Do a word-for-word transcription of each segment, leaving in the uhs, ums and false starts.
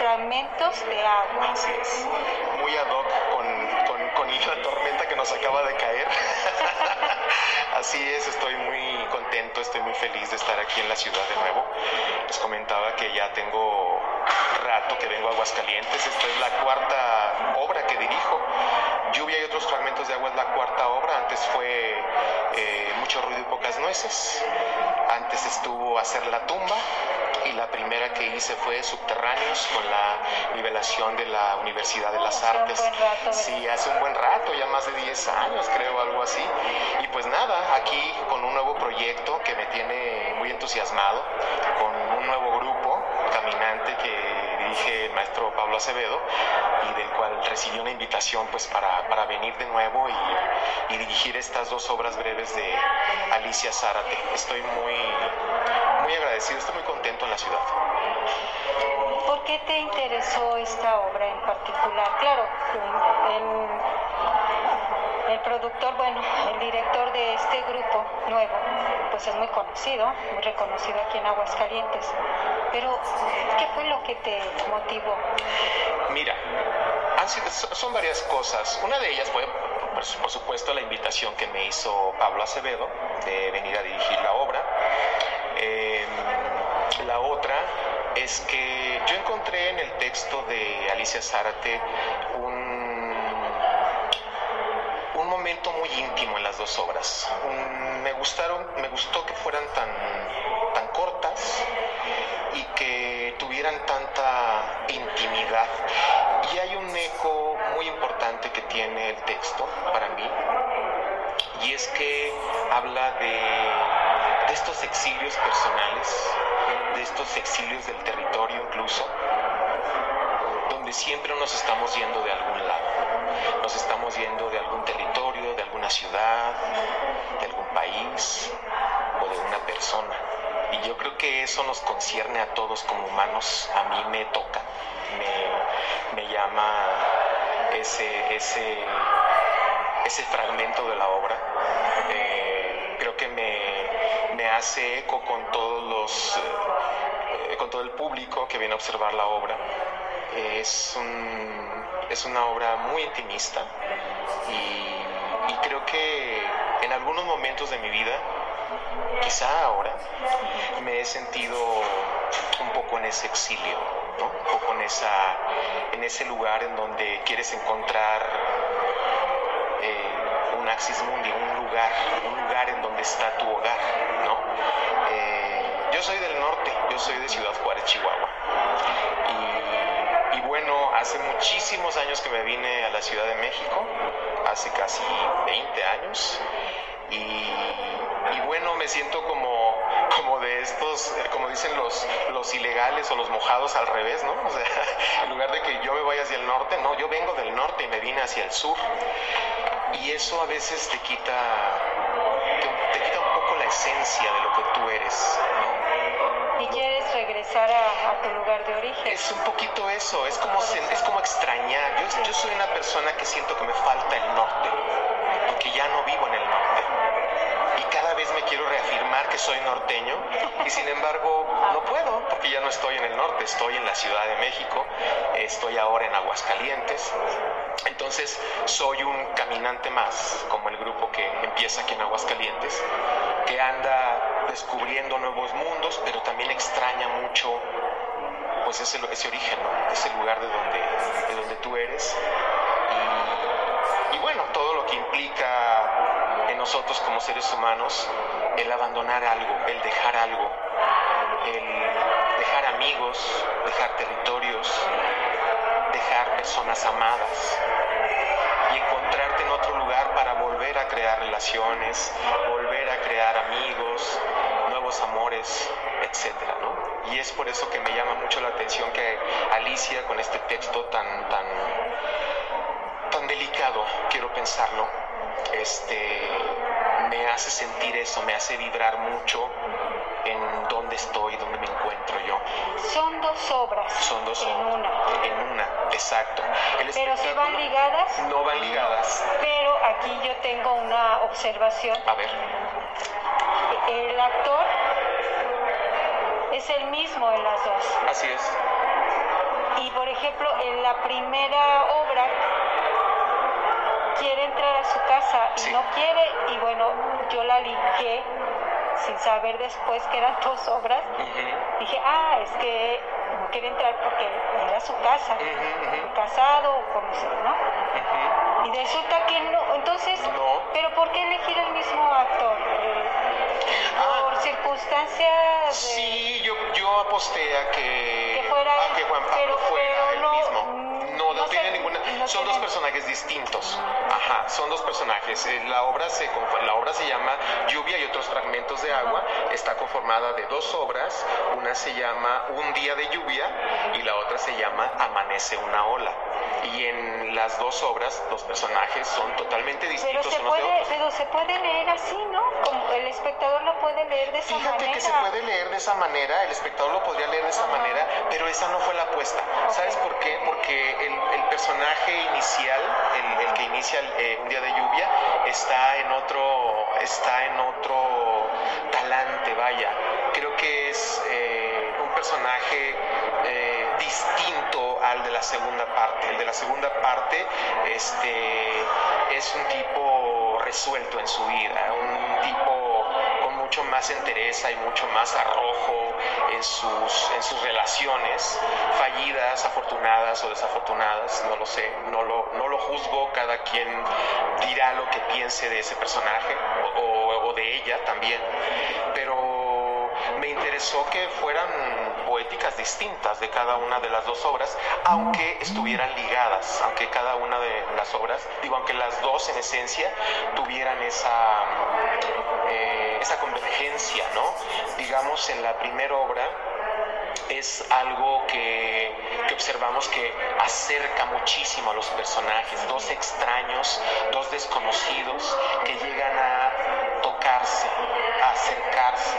fragmentos de agua. Así es, muy ad hoc con, con, con la tormenta que nos acaba de caer. Así es, estoy muy contento, estoy muy feliz de estar aquí en la ciudad de nuevo. Les comentaba que ya tengo rato que vengo a Aguascalientes. Esta es la cuarta obra que dirijo. Lluvia y otros fragmentos de agua es la cuarta obra. Antes fue eh, Mucho ruido y pocas nueces. Antes estuvo Hacer la tumba. Y la primera que hice fue Subterráneos, con la nivelación de la Universidad de las Artes. Hace un buen rato, sí, hace un buen rato, ya más de diez años creo, algo así. Y pues nada, aquí con un nuevo proyecto que me tiene muy entusiasmado, con un nuevo grupo caminante que dirige el maestro Pablo Acevedo, y del cual recibí una invitación pues para, para venir de nuevo y, y dirigir estas dos obras breves de Alicia Zárate. Estoy muy, muy agradecido, estoy muy contento en la ciudad. ¿Por qué te interesó esta obra en particular? Claro, el, el productor, bueno, el director de este grupo nuevo, pues es muy conocido, muy reconocido aquí en Aguascalientes. Pero, ¿qué fue lo que te motivó? Mira, han sido, son varias cosas. Una de ellas fue, por supuesto, la invitación que me hizo Pablo Acevedo de venir a dirigir la obra. Eh, la otra es que yo encontré en el texto de Alicia Zárate un, un momento muy íntimo en las dos obras. Un, me gustaron, me gustó que fueran tan, tan cortas y que tuvieran tanta intimidad. Y hay un eco muy importante que tiene el texto para mí, y es que habla de, de estos exilios personales, de estos exilios del territorio incluso, donde siempre nos estamos yendo de algún lado. Nos estamos yendo de algún territorio, de alguna ciudad, de algún país o de una persona. Y yo creo que eso nos concierne a todos como humanos. A mí me toca, me, me llama ese, ese, ese fragmento de la obra. Eh, creo que me, me hace eco con todos los, eh, con todo el público que viene a observar la obra. Eh, es, un, es una obra muy intimista y, y creo que en algunos momentos de mi vida, quizá ahora, me he sentido un poco en ese exilio, ¿no? Un poco en, esa, en ese lugar en donde quieres encontrar eh, un axis mundi, un lugar, un lugar en donde está tu hogar, ¿no? Eh, yo soy del norte, yo soy de Ciudad Juárez, Chihuahua. Y, y bueno, hace muchísimos años que me vine a la Ciudad de México, hace casi veinte años. Y, y bueno, me siento como, como de estos, como dicen los, los ilegales o los mojados al revés, ¿no? O sea, en lugar de que yo me vaya hacia el norte, no, yo vengo del norte y me vine hacia el sur. Y eso a veces te quita, te, te quita un poco la esencia de lo que tú eres, ¿no? ¿Y quieres regresar a, a tu lugar de origen? Es un poquito eso, es como, es como extrañar. Yo, yo soy una persona que siento que me falta el norte, porque ya no vivo en el norte. Y cada vez me quiero reafirmar que soy norteño, y sin embargo no puedo, porque ya no estoy en el norte, estoy en la Ciudad de México, estoy ahora en Aguascalientes. Entonces soy un caminante más, como el grupo que empieza aquí en Aguascalientes, que anda descubriendo nuevos mundos, pero también extraña mucho pues ese, ese origen, ¿no? Ese lugar de donde, de donde tú eres. Y, y bueno, todo lo que implica en nosotros como seres humanos, el abandonar algo, el dejar algo, el dejar amigos, dejar territorios, dejar personas amadas y encontrarte en otro lugar para volver a crear relaciones, volver a crear amigos, nuevos amores, etcétera, ¿no? Y es por eso que me llama mucho la atención que Alicia, con este texto tan, tan, tan delicado, quiero pensarlo, este, me hace sentir eso, me hace vibrar mucho en dónde estoy, dónde me encuentro yo. Son dos obras. Son dos en obras. una. En una, exacto. El Pero si van ligadas. No van ligadas. Pero aquí yo tengo una observación. A ver. El actor es el mismo en las dos. Así es. Y por ejemplo, en la primera obra quiere entrar a su casa y Sí. no quiere, y bueno, yo la linké sin saber después que eran dos obras. Ujú. Dije, ah, es que no quiere entrar porque era su casa, Ujú, ujú. casado o como sea, ¿no? Ujú. Y resulta que no, entonces, No. ¿pero por qué elegir el mismo actor? Eh, Ah. por circunstancias de... Sí, yo, yo aposté a que, Que fuera a él, que Juan Pablo pero- fuera pero el no, mismo. mm, No, no, no tiene sé, ninguna. no Son tiene- dos personajes distintos. Ajá, son dos personajes. Eh, La obra se conf- la obra se llama Lluvia y otros fragmentos de agua. Está conformada de dos obras. Una se llama Un día de lluvia y la otra se llama Amanece una ola. Y en las dos obras los personajes son totalmente Pero distintos se, unos de puede, otros. pero se puede leer así, ¿no? Como el espectador lo puede leer de esa Fíjate manera. que se puede leer de esa manera, el espectador lo podría leer de esa manera, pero esa no fue la apuesta. ¿Sabes por qué? Porque el, el personaje inicial, el, el que inicia el, eh, Un día de lluvia, está en otro, está en otro talante, vaya. Creo que es eh, un personaje eh, distinto al de la segunda parte. El de la segunda parte este, es un tipo resuelto en su vida, un tipo con mucho más entereza y mucho más arrojo en sus, en sus relaciones, fallidas, afortunadas o desafortunadas, no lo sé, no lo, no lo juzgo, cada quien dirá lo que piense de ese personaje o, o, o de ella también, pero me interesó que fueran poéticas distintas de cada una de las dos obras, aunque estuvieran ligadas, aunque cada una de las obras, digo, aunque las dos en esencia tuvieran esa, eh, esa convergencia, ¿no? Digamos, en la primera obra es algo que, que observamos que acerca muchísimo a los personajes, dos extraños, dos desconocidos que llegan a tocarse, a acercarse.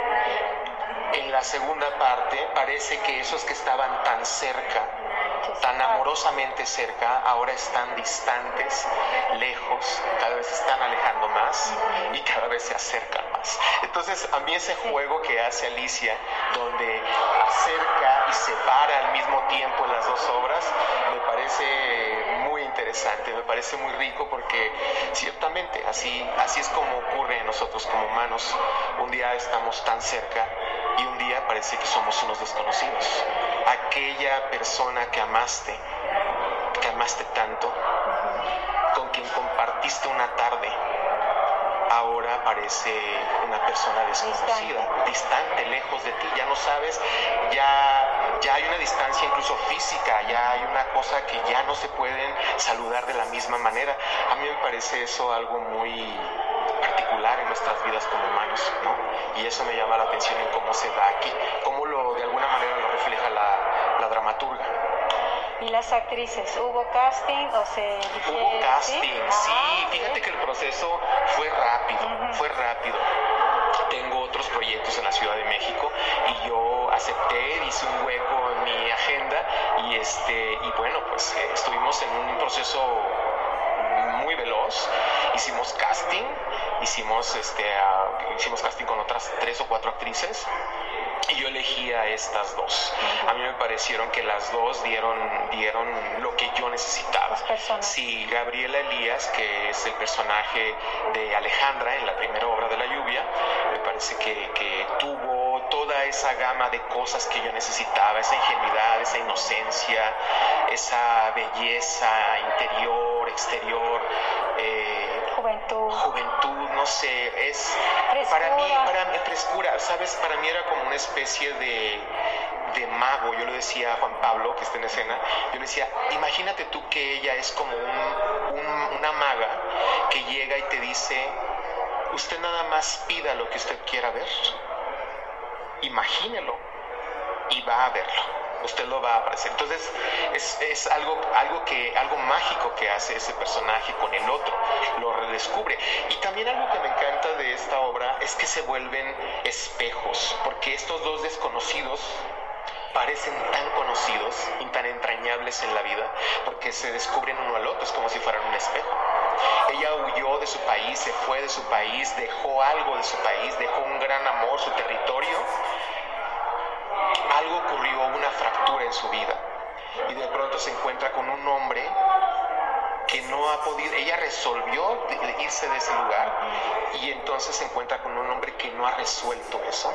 En la segunda parte parece que esos que estaban tan cerca, tan amorosamente cerca, ahora están distantes, lejos, cada vez se están alejando más y cada vez se acercan más. Entonces, a mí ese juego que hace Alicia, donde acerca y separa al mismo tiempo en las dos obras, me parece muy interesante, me parece muy rico porque ciertamente así, así es como ocurre en nosotros como humanos. Un día estamos tan cerca y un día parece que somos unos desconocidos. Aquella persona que amaste, que amaste tanto, con quien compartiste una tarde, ahora parece una persona desconocida, distante. distante, lejos de ti, ya no sabes, ya, ya hay una distancia incluso física, ya hay una cosa que ya no se pueden saludar de la misma manera. A mí me parece eso algo muy particular en nuestras vidas como humanos, ¿no? Y eso me llama la atención en cómo se da aquí, cómo lo, de alguna manera lo refleja la, la dramaturga. ¿Y las actrices? ¿Hubo casting o se eligieron? Hubo casting, sí, sí. Ah, Fíjate bien. que el proceso fue rápido, Ujú. fue rápido. Tengo otros proyectos en la Ciudad de México y yo acepté, hice un hueco en mi agenda y este y bueno, pues eh, estuvimos en un proceso muy veloz. Hicimos casting, hicimos este uh, hicimos casting con otras tres o cuatro actrices. Y yo elegí a estas dos. A mí me parecieron que las dos dieron, dieron lo que yo necesitaba. Las personas. Sí, Gabriela Elías, que es el personaje de Alejandra en la primera obra de La Lluvia, me parece que, que tuvo toda esa gama de cosas que yo necesitaba, esa ingenuidad, esa inocencia, esa belleza interior, exterior, eh, Juventud. juventud, no sé, es Frescura. para mí, para mí frescura, sabes, para mí era como una especie de, de mago. Yo le decía a Juan Pablo, que está en escena, yo le decía, imagínate tú que ella es como un, un, una maga que llega y te dice, usted nada más pida lo que usted quiera ver, imagínelo y va a verlo. Usted lo va a aparecer. Entonces es, es algo, algo, que, algo mágico que hace ese personaje con el otro, lo redescubre. Y también algo que me encanta de esta obra es que se vuelven espejos, porque estos dos desconocidos parecen tan conocidos y tan entrañables en la vida, porque se descubren uno al otro, es como si fueran un espejo. Ella huyó de su país, se fue de su país, dejó algo de su país, dejó un gran amor, su territorio. Algo ocurrió, una fractura en su vida. y de pronto se encuentra con un hombre que no ha podido, ella resolvió de, de irse de ese lugar y entonces se encuentra con un hombre que no ha resuelto eso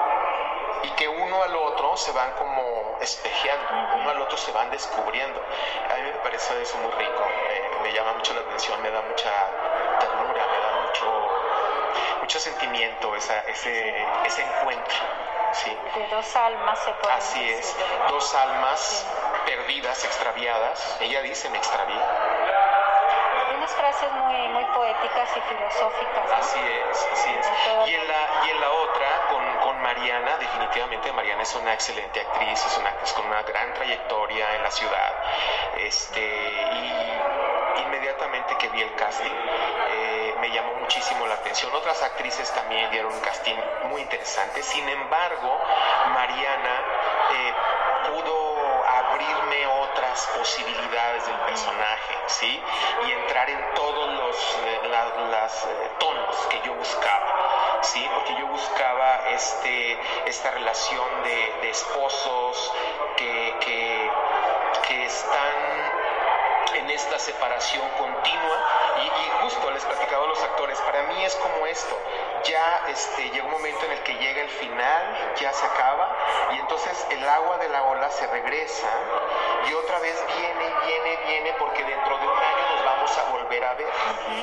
y que uno al otro se van como espejeando, uno al otro se van descubriendo. A mí me parece eso muy rico, me, me llama mucho la atención, me da mucha ternura, me da mucho, mucho sentimiento esa, ese, ese encuentro. Sí. De dos almas se puede Así decir, es, ¿verdad? dos almas Sí. perdidas, extraviadas. Ella dice, me extravié. Hay unas frases muy, muy poéticas y filosóficas, ¿no? Así es, así es. Y en la, y en la otra, con, con Mariana, definitivamente Mariana es una excelente actriz, es una es con una gran trayectoria en la ciudad. Este, y inmediatamente que vi el casting, eh, me llamó muchísimo la atención. Otras actrices también dieron un casting muy interesante. Sin embargo, Mariana eh, pudo abrirme otras posibilidades del personaje, ¿sí? Y entrar en todos los eh, la, las, eh, tonos que yo buscaba, ¿sí? Porque yo buscaba este, esta relación de, de esposos que, que, que están en esta separación continua y, y justo les platicaba a los actores, para mí es como esto, ya este, llega un momento en el que llega el final, ya se acaba y entonces el agua de la ola se regresa y otra vez viene, viene, viene porque dentro de un año nos vamos a volver a ver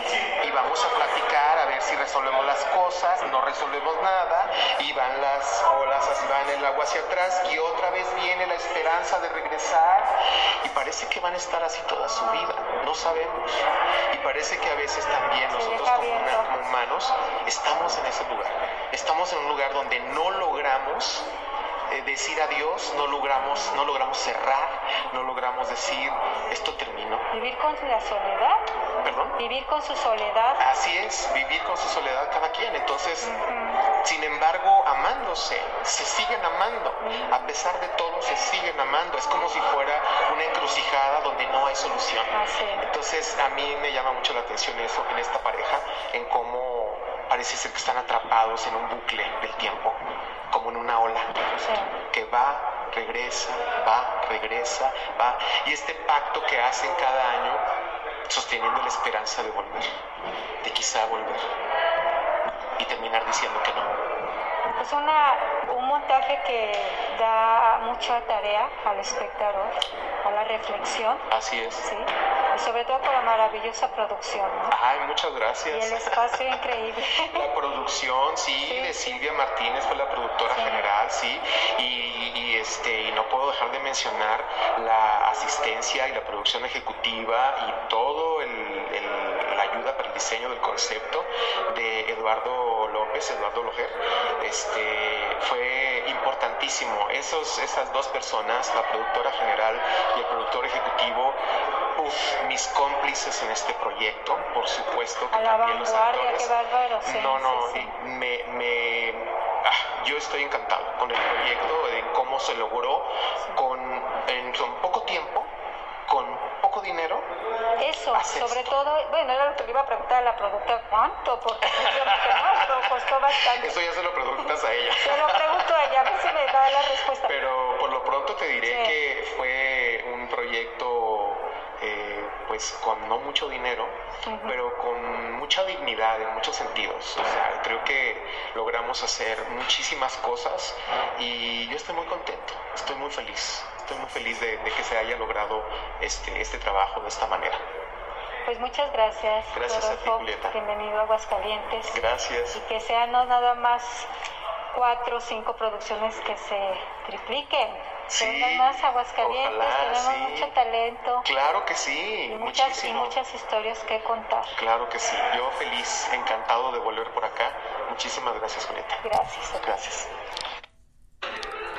y vamos a platicar a ver si resolvemos las cosas, no resolvemos nada y van las olas, así van el agua hacia atrás y otra vez viene la esperanza de regresar y parece que van a estar así toda su vida, no sabemos y parece que a veces también nosotros como, una, como humanos estamos en ese lugar, estamos en un lugar donde no logramos eh, decir adiós, no logramos, no logramos cerrar, no logramos decir esto terminó. Vivir con la soledad. ¿Perdón? Vivir con su soledad. Así es, vivir con su soledad cada quien. Entonces, Uh-huh. sin embargo, amándose, se siguen amando. Uh-huh. A pesar de todo, se siguen amando. Es como si fuera una encrucijada donde no hay solución. Así es. Entonces, a mí me llama mucho la atención eso en esta pareja, en cómo parece ser que están atrapados en un bucle del tiempo, como en una ola, Sí. que va, regresa, va, regresa, va. Y este pacto que hacen cada año, sosteniendo la esperanza de volver, de quizá volver y terminar diciendo que no. Es una, un montaje que da mucha tarea al espectador, a la reflexión, Así es. ¿sí? Y sobre todo por la maravillosa producción, ¿no? Ay, muchas Y gracias. el espacio increíble. La producción, sí, Sí. de Silvia Martínez fue la productora Sí. general, sí, y, y, este, y no puedo dejar de mencionar la asistencia y la producción ejecutiva y todo el, el- la ayuda para el diseño del concepto de Eduardo López, Eduardo Lojer. Este, fue importantísimo. Esos, esas dos personas, la productora general y el productor ejecutivo, uf, mis cómplices en este proyecto, por supuesto que A la también los vanguardia, actores. qué bárbaro, sí, no, no, sí, sí. y me, me ah, yo estoy encantado con el proyecto, de cómo se logró con en con poco tiempo, con poco dinero. Eso, Hacer sobre esto. todo, bueno, era lo que le iba a preguntar a la productora, ¿cuánto? Porque pues, yo dije, no, pero costó bastante. Eso ya se lo preguntas a ella. Se lo pregunto a ella, a ver si me da la respuesta. Pero por lo pronto te diré Sí. que fue un proyecto eh, pues con no mucho dinero, Ujú. pero con mucha dignidad en muchos sentidos. O sea, creo que logramos hacer muchísimas cosas y yo estoy muy contento, estoy muy feliz, estoy muy feliz de, de que se haya logrado este, este trabajo de esta manera. Pues muchas gracias, Gracias a ti, Rodolfo. Julieta. Bienvenido a Aguascalientes. Gracias. Y que sean no nada más cuatro o cinco producciones que se tripliquen. Sí, Que vengan más a Aguascalientes, ojalá, tenemos sí. mucho talento Claro que sí, y muchas, y muchísimo. muchas historias que contar. Claro que sí, yo feliz, encantado de volver por acá. Muchísimas gracias, Julieta. Gracias. Gracias.